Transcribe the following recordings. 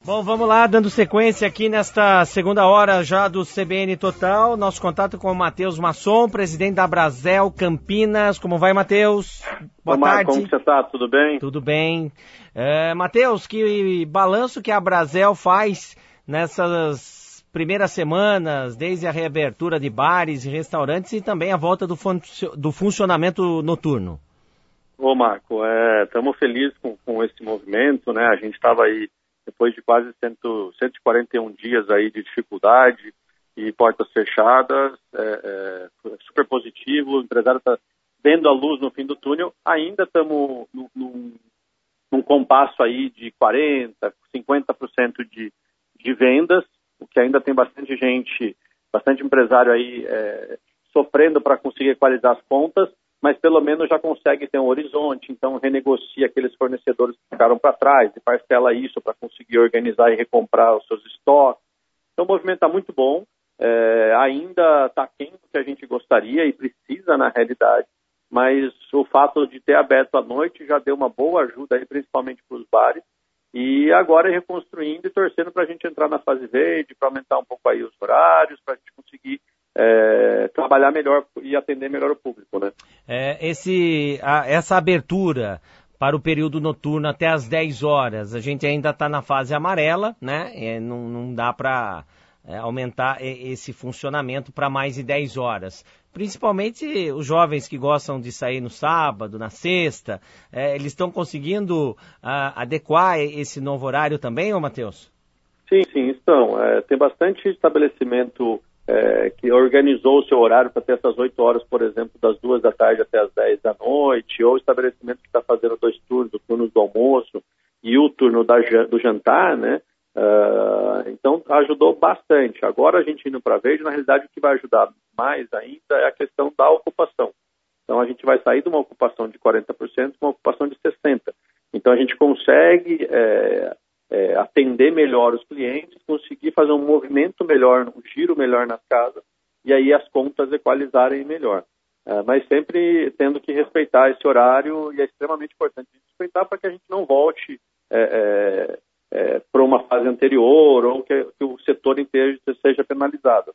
Bom, vamos lá, dando sequência aqui nesta segunda hora já do CBN Total, nosso contato com o Matheus Masson, presidente da Brasel Campinas. Como vai, Matheus? Boa tarde. Como você está? Tudo bem? Tudo bem. Matheus, que balanço que a Brasel faz nessas primeiras semanas, desde a reabertura de bares e restaurantes e também a volta do funcionamento noturno? Ô, Marco, estamos felizes com esse movimento, né? A gente estava aí depois de quase 141 dias aí de dificuldade e portas fechadas, super positivo, o empresário está vendo a luz no fim do túnel. Ainda estamos num compasso aí de 40%, 50% de vendas, o que ainda tem bastante gente, bastante empresário aí sofrendo para conseguir equalizar as contas, mas pelo menos já consegue ter um horizonte, então renegocia aqueles fornecedores que ficaram para trás e parcela isso para conseguir organizar e recomprar os seus estoques. Então o movimento está muito bom, ainda está aquém do que a gente gostaria e precisa na realidade, mas o fato de ter aberto à noite já deu uma boa ajuda aí, principalmente para os bares, e agora é reconstruindo e torcendo para a gente entrar na fase verde, para aumentar um pouco aí os horários, para a gente conseguir trabalhar melhor e atender melhor o público, né? Essa abertura para o período noturno até às 10 horas, a gente ainda está na fase amarela, né? Não dá para aumentar esse funcionamento para mais de 10 horas. Principalmente os jovens que gostam de sair no sábado, na sexta, eles estão conseguindo adequar esse novo horário também, ô Matheus? Sim, estão. Tem bastante estabelecimento que organizou o seu horário para ter essas 8 horas, por exemplo, das 2 da tarde até as 10 da noite, ou estabelecimento que está fazendo 2 turnos, o turno do almoço e o turno do jantar, né? Então ajudou bastante. Agora a gente indo para verde, na realidade o que vai ajudar mais ainda é a questão da ocupação. Então a gente vai sair de uma ocupação de 40% para uma ocupação de 60%. Então a gente consegue atender melhor os clientes, conseguir fazer um movimento melhor, um giro melhor nas casas, e aí as contas equalizarem melhor. Mas sempre tendo que respeitar esse horário, e é extremamente importante respeitar para que a gente não volte para uma fase anterior, ou que o setor inteiro seja penalizado.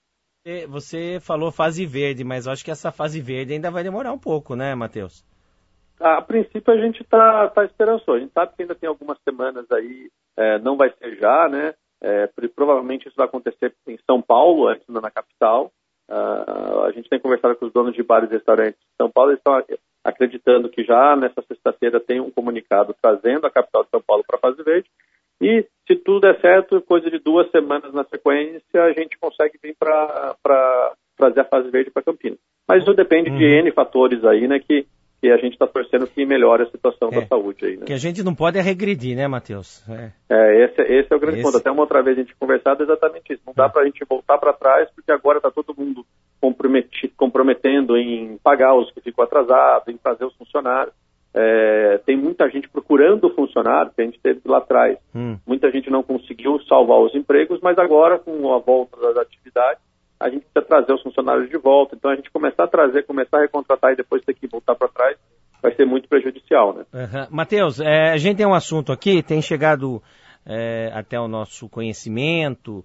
Você falou fase verde, mas eu acho que essa fase verde ainda vai demorar um pouco, né, Matheus? A princípio a gente está esperançoso. A gente sabe que ainda tem algumas semanas aí, não vai ser já, né? Provavelmente isso vai acontecer em São Paulo, antes na capital. A gente tem conversado com os donos de bares e restaurantes de São Paulo, eles estão acreditando que já nessa sexta-feira tem um comunicado trazendo a capital de São Paulo para a fase verde. E se tudo der certo, coisa de 2 semanas na sequência, a gente consegue vir para trazer a fase verde para Campinas. Mas isso depende de N fatores aí, né? Que a gente está torcendo que melhore a situação da saúde aí, né? Que a gente não pode regredir, né, Matheus? Esse é o grande ponto. Até uma outra vez a gente conversado exatamente isso. Não dá para a gente voltar para trás, porque agora está todo mundo comprometendo em pagar os que ficam atrasados, em trazer os funcionários. Tem muita gente procurando funcionário, que a gente teve lá atrás. Muita gente não conseguiu salvar os empregos, mas agora, com a volta das atividades, a gente precisa trazer os funcionários de volta. Então, a gente começar a recontratar e depois ter que voltar para trás, vai ser muito prejudicial, né? Matheus, a gente tem um assunto aqui, tem chegado até o nosso conhecimento,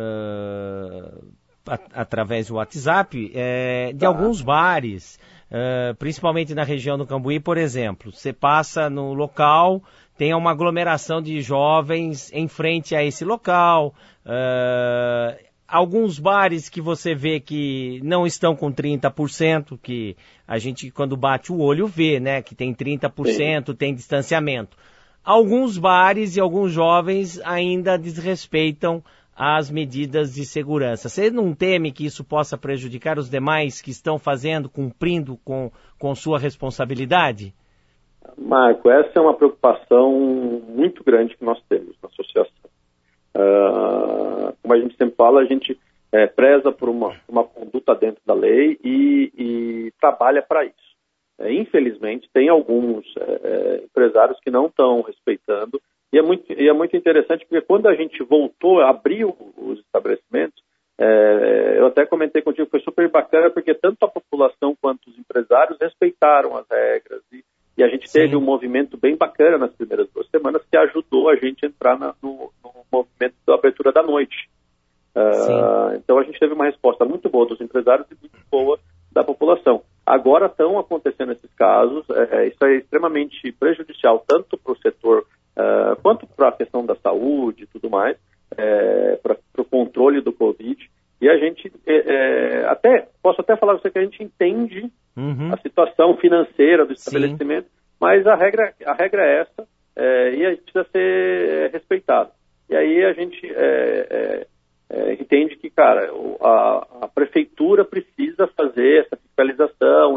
através do WhatsApp, de alguns bares, principalmente na região do Cambuí, por exemplo. Você passa no local, tem uma aglomeração de jovens em frente a esse local, alguns bares que você vê que não estão com 30%, que a gente, quando bate o olho, vê, né, que tem 30%, tem distanciamento. Alguns bares e alguns jovens ainda desrespeitam as medidas de segurança. Você não teme que isso possa prejudicar os demais que estão cumprindo com sua responsabilidade? Marco, essa é uma preocupação muito grande que nós temos na associação. Como a gente sempre fala, a gente preza por uma conduta dentro da lei e trabalha para isso. Infelizmente, tem alguns empresários que não estão respeitando, e é muito interessante, porque quando a gente abriu os estabelecimentos, eu até comentei contigo, foi super bacana, porque tanto a população quanto os empresários respeitaram as regras, e a gente teve um movimento bem bacana nas primeiras 2 semanas, que ajudou a gente a entrar no movimento da abertura da noite. Então a gente teve uma resposta muito boa dos empresários e muito boa da população. Agora estão acontecendo esses casos, isso é extremamente prejudicial tanto para o setor quanto para a questão da saúde e tudo mais, para o controle do Covid. E a gente, posso até falar para você que a gente entende a situação financeira do estabelecimento, mas a regra é essa, e a gente precisa ser respeitado. E aí a gente entende que, cara, a prefeitura precisa fazer essa fiscalização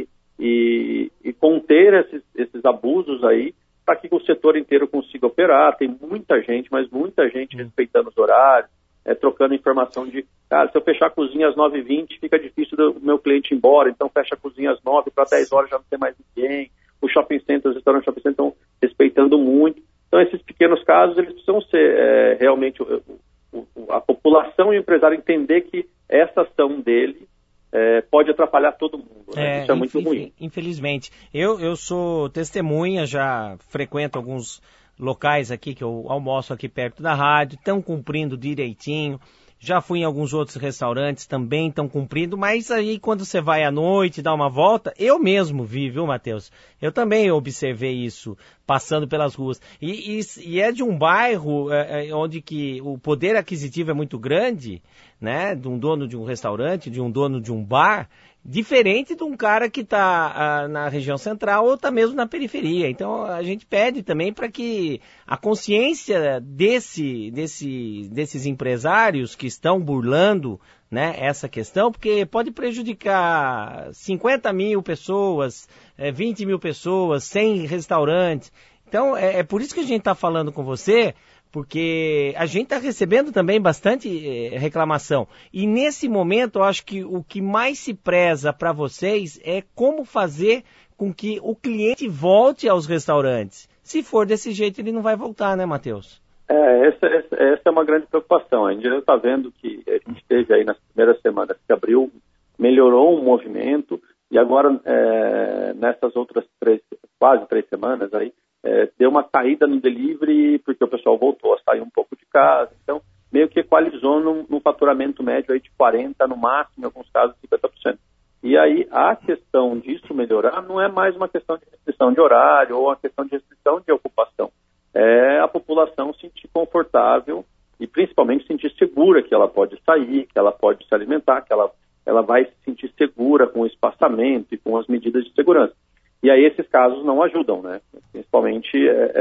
e conter esses abusos aí, para que o setor inteiro consiga operar. Tem muita gente, mas muita gente respeitando os horários, trocando informação de, cara, se eu fechar a cozinha às 9h20, fica difícil do meu cliente ir embora, então fecha a cozinha às 9, para 10 horas já não tem mais ninguém. Os shopping centers, os restaurantes shopping centers estão respeitando muito. Então, esses pequenos casos, eles precisam ser realmente a população e o empresário entender que essa ação dele pode atrapalhar todo mundo. Né? Isso é muito ruim. Infelizmente. Eu sou testemunha, já frequento alguns locais aqui que eu almoço aqui perto da rádio, estão cumprindo direitinho. Já fui em alguns outros restaurantes, também estão cumprindo, mas aí quando você vai à noite, dá uma volta, eu mesmo vi, viu, Matheus? Eu também observei isso, passando pelas ruas. E é de um bairro onde que o poder aquisitivo é muito grande, né? De um dono de um restaurante, de um dono de um bar, diferente de um cara que está na região central ou está mesmo na periferia. Então a gente pede também para que a consciência desses empresários que estão burlando, né, essa questão, porque pode prejudicar 50 mil pessoas, 20 mil pessoas, 100 restaurantes. Então é por isso que a gente está falando com você, porque a gente está recebendo também bastante reclamação. E nesse momento, eu acho que o que mais se preza para vocês é como fazer com que o cliente volte aos restaurantes. Se for desse jeito, ele não vai voltar, né, Matheus? Essa é uma grande preocupação. A gente já está vendo que a gente teve aí nas primeiras semanas que abriu, melhorou o movimento, e agora nessas outras quase 3 semanas aí, deu uma caída no delivery, porque o pessoal voltou a sair um pouco de casa, então meio que equalizou num faturamento médio aí de 40%, no máximo, em alguns casos 50%. E aí a questão disso melhorar não é mais uma questão de restrição de horário ou uma questão de restrição de ocupação. É a população se sentir confortável e principalmente sentir segura que ela pode sair, que ela pode se alimentar, que ela vai se sentir segura com o espaçamento e com as medidas de segurança. E aí esses casos não ajudam, né? Principalmente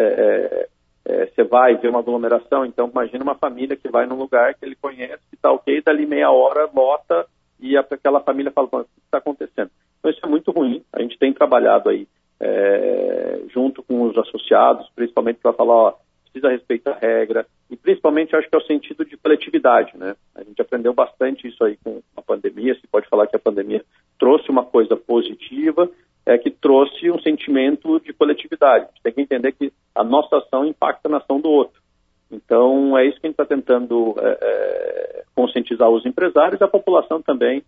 você vai ver uma aglomeração, então imagina uma família que vai num lugar que ele conhece, que está ok, dali meia hora, lota, e aquela família fala, o que está acontecendo? Então isso é muito ruim. A gente tem trabalhado aí junto com os associados, principalmente para falar, precisa respeitar a regra, e principalmente acho que é o sentido de coletividade, né? A gente aprendeu bastante isso aí com a pandemia, se pode falar que a pandemia trouxe uma coisa positiva, que trouxe um sentimento de coletividade. A gente tem que entender que a nossa ação impacta na ação do outro. Então, é isso que a gente está tentando conscientizar os empresários, e a população também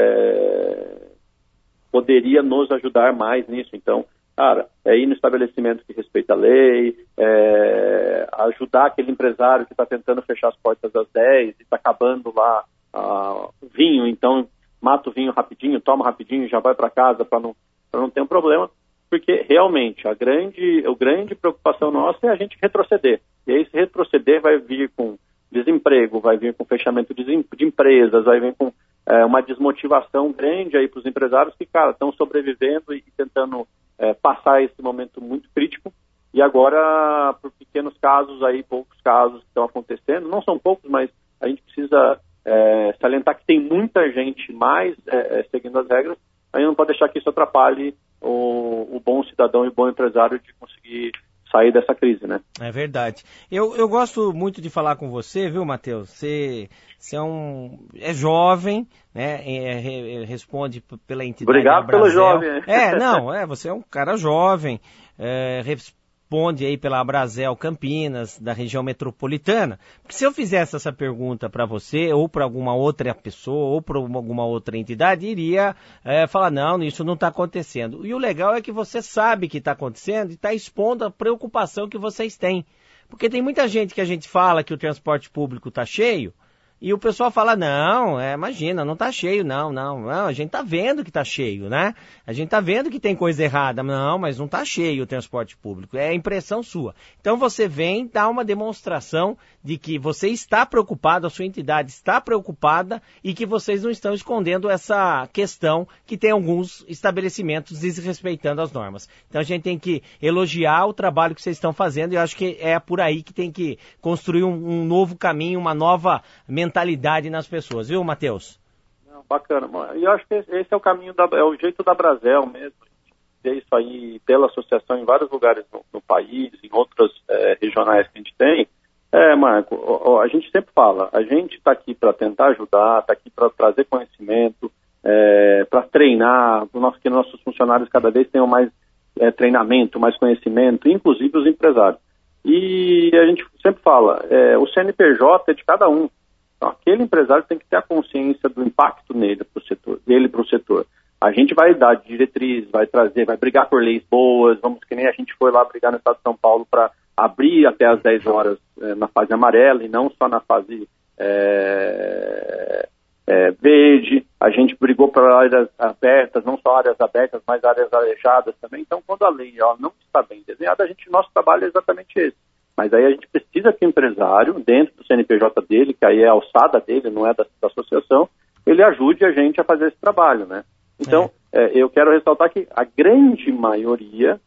poderia nos ajudar mais nisso. Então, cara, ir no estabelecimento que respeita a lei, ajudar aquele empresário que está tentando fechar as portas às 10 e está acabando lá o vinho, então mata o vinho rapidinho, toma rapidinho, já vai para casa para não ter um problema, porque realmente a grande preocupação nossa é a gente retroceder. E aí, esse retroceder vai vir com desemprego, vai vir com fechamento de empresas, vai vir com uma desmotivação grande aí para os empresários que, cara, estão sobrevivendo e tentando passar esse momento muito crítico. E agora, por pequenos casos aí, poucos casos que estão acontecendo, não são poucos, mas a gente precisa salientar que tem muita gente mais seguindo as regras. A gente não pode deixar que isso atrapalhe o bom cidadão e o bom empresário de conseguir sair dessa crise, né? É verdade. Eu gosto muito de falar com você, viu, Matheus? Você é jovem, né? Responde pela entidade. Obrigado pelo jovem. Você é um cara jovem, responde aí pela Abrazel Campinas, da região metropolitana. Porque se eu fizesse essa pergunta para você, ou para alguma outra pessoa, ou para alguma outra entidade, iria falar, não, isso não está acontecendo. E o legal é que você sabe que está acontecendo e está expondo a preocupação que vocês têm. Porque tem muita gente que a gente fala que o transporte público está cheio, e o pessoal fala, não, imagina, não tá cheio, não, a gente tá vendo que tá cheio, né? A gente tá vendo que tem coisa errada, não, mas não tá cheio o transporte público, é impressão sua. Então você vem dar uma demonstração de que você está preocupado, a sua entidade está preocupada e que vocês não estão escondendo essa questão que tem alguns estabelecimentos desrespeitando as normas. Então a gente tem que elogiar o trabalho que vocês estão fazendo e eu acho que é por aí que tem que construir um novo caminho, uma nova mentalidade nas pessoas, viu, Matheus? Bacana, e eu acho que esse é o caminho, é o jeito da Brasel mesmo, ver isso aí pela associação em vários lugares no país, em outras regionais que a gente tem. Marco, a gente sempre fala, a gente está aqui para tentar ajudar, está aqui para trazer conhecimento, para treinar, que nossos funcionários cada vez tenham mais treinamento, mais conhecimento, inclusive os empresários. E a gente sempre fala, o CNPJ é de cada um. Então, aquele empresário tem que ter a consciência do impacto dele para o setor. A gente vai dar diretriz, vai brigar por leis boas, que nem a gente foi lá brigar no estado de São Paulo para abrir até as 10 horas na fase amarela e não só na fase verde. A gente brigou por áreas abertas, não só áreas abertas, mas áreas arejadas também. Então, quando a lei não está bem desenhada, nosso trabalho é exatamente esse. Mas aí a gente precisa que o empresário, dentro do CNPJ dele, que aí é a alçada dele, não é da associação, ele ajude a gente a fazer esse trabalho, né? Então, eu quero ressaltar que a grande maioria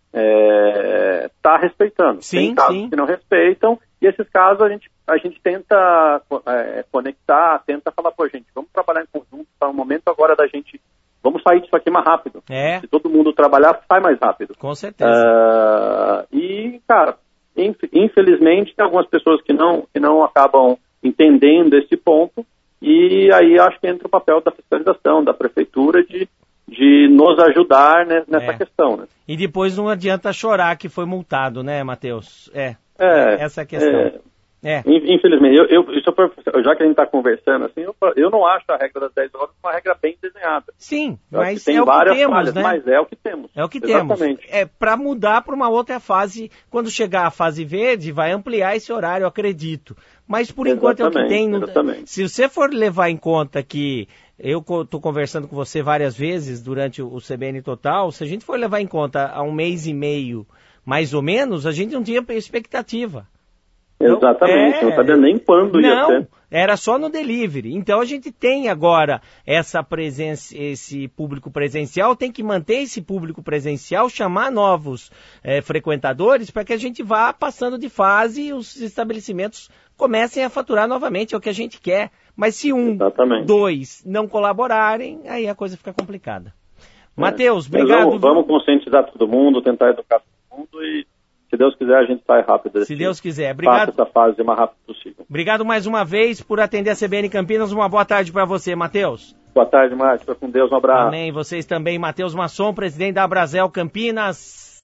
está respeitando. Sim, tem casos que não respeitam, e esses casos a gente tenta conectar, tenta falar, gente, vamos trabalhar em conjunto, está o momento agora da gente, vamos sair disso aqui mais rápido. Se todo mundo trabalhar, sai mais rápido. Com certeza. E, cara, infelizmente, tem algumas pessoas que não acabam entendendo esse ponto, e aí acho que entra o papel da fiscalização, da prefeitura, de nos ajudar nessa questão. Né? E depois não adianta chorar que foi multado, né, Matheus? Essa é a questão. Infelizmente, já que a gente está conversando, assim, eu não acho a regra das 10 horas uma regra bem desenhada. Sim, mas tem várias temos, falhas, né? Mas é o que temos. É o que Exatamente. temos. Para mudar para uma outra fase, quando chegar a fase verde, vai ampliar esse horário, eu acredito. Mas por enquanto é o que tem. Se você for levar em conta que eu estou conversando com você várias vezes durante o CBN Total, se a gente for levar em conta há 1 mês e meio, mais ou menos, a gente não tinha expectativa. Exatamente, não sabia nem quando ia ser. Era só no delivery. Então a gente tem agora essa presença, esse público presencial, tem que manter esse público presencial, chamar novos frequentadores para que a gente vá passando de fase e os estabelecimentos comecem a faturar novamente, é o que a gente quer. Mas se dois não colaborarem, aí a coisa fica complicada. Matheus, obrigado. Vamos conscientizar todo mundo, tentar educar todo mundo e se Deus quiser, a gente sai rápido. Se Deus quiser. Obrigado. Passa essa fase o mais rápido possível. Obrigado mais uma vez por atender a CBN Campinas. Uma boa tarde para você, Matheus. Boa tarde, Márcio. Fica com Deus. Um abraço. Amém. Vocês também. Matheus Masson, presidente da Brasel Campinas.